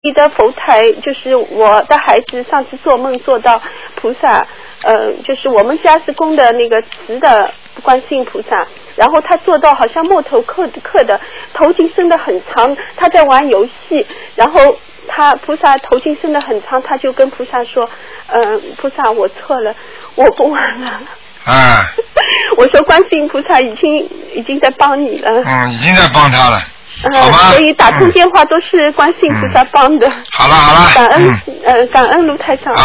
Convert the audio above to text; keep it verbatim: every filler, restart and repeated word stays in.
你的佛台，就是我的孩子上次做梦做到菩萨，呃，就是我们家是供的那个瓷的观世音菩萨，然后他做到好像木头刻刻的，头颈伸得很长，他在玩游戏，然后他菩萨头颈伸得很长，他就跟菩萨说，嗯、呃，菩萨我错了，我不玩了。 啊， 我说观世音菩萨已经已经在帮你了。 嗯，已经在帮他了。 呃、 好吧， 所以打通电话都是观世音菩萨帮的。 嗯、好了好了， 感恩、 嗯、 呃感恩卢台长。啊